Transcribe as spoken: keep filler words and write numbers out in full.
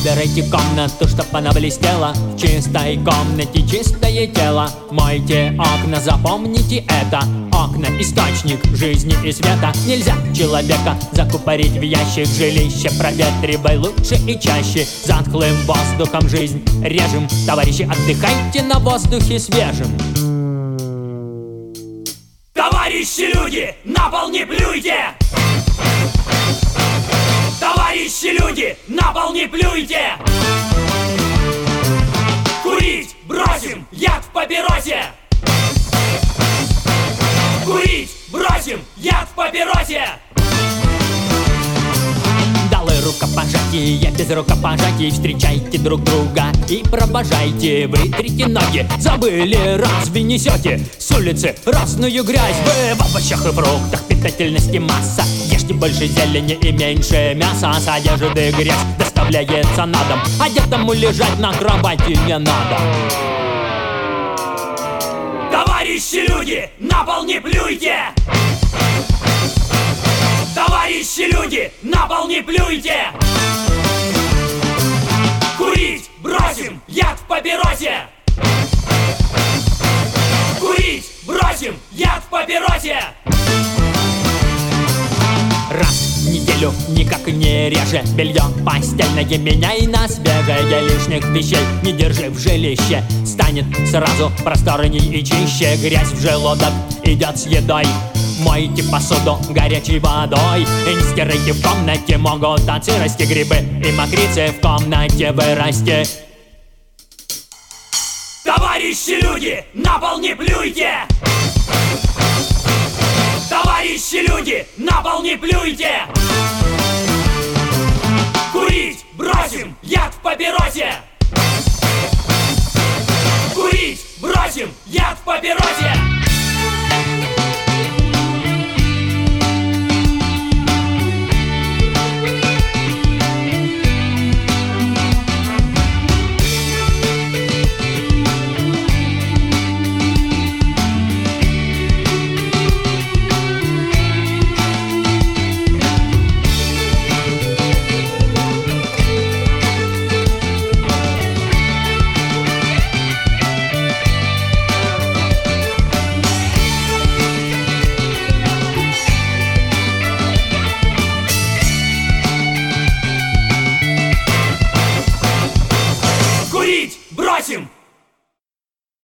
Убирайте комнату, чтоб она блестела. В чистой комнате чистое тело. Мойте окна, запомните это. Окна — источник жизни и света. Нельзя человека закупорить в ящик. Жилище проветривай лучше и чаще. Затхлым воздухом жизнь режем. Товарищи, отдыхайте на воздухе свежем. Товарищи люди, на пол не плюйте! Товарищи люди, на пол не плюйте! Курить бросим, яд в папиросе! Курить бросим, яд в папиросе! Далы рукопожатия, без рукопожатий. Встречайте друг друга и провожайте. Вытрите ноги, забыли, разве несете с улицы разную грязь? Вы в овощах и фруктах питательности масса. Ешьте больше зелени и меньше мяса. С одежды грязь доставляется на дом. Одетому лежать на кровати не надо. Товарищи люди, на пол не плюйте! Товарищи люди, на пол не плюйте! Курить бросим, яд в папиросе! Курить бросим, яд в папиросе! Раз в неделю, никак не реже. Белье постельное меняй на свежее. Лишних вещей не держи в жилище. Станет сразу просторней и чище. Грязь в желудок идет с едой. Мойте посуду горячей водой. И не стирайте в комнате, могут от сырости грибы и мокрицы в комнате вырасти. Товарищи люди, на пол не плюйте! Товарищи люди, на пол не плюйте!